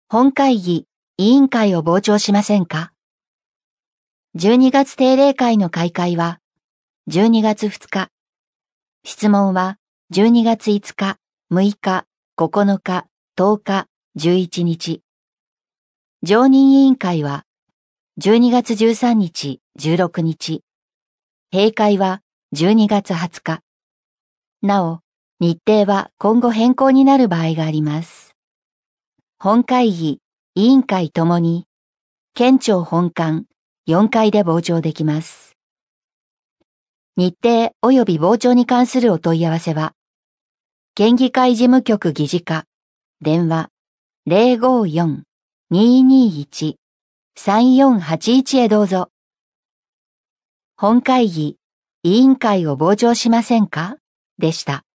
本会議、委員会を傍聴しませんか？ 12 月定例会の開会は12月2日。質問は12月5日、6日、9日、10日、11日。常任委員会は12月13日、16日。閉会は12月20日。なお、日程は今後変更になる場合があります。本会議、委員会ともに、県庁本館4階で傍聴できます。日程及び傍聴に関するお問い合わせは、県議会事務局議事課、電話054-221-3481へどうぞ。本会議、委員会を傍聴しませんか？でした。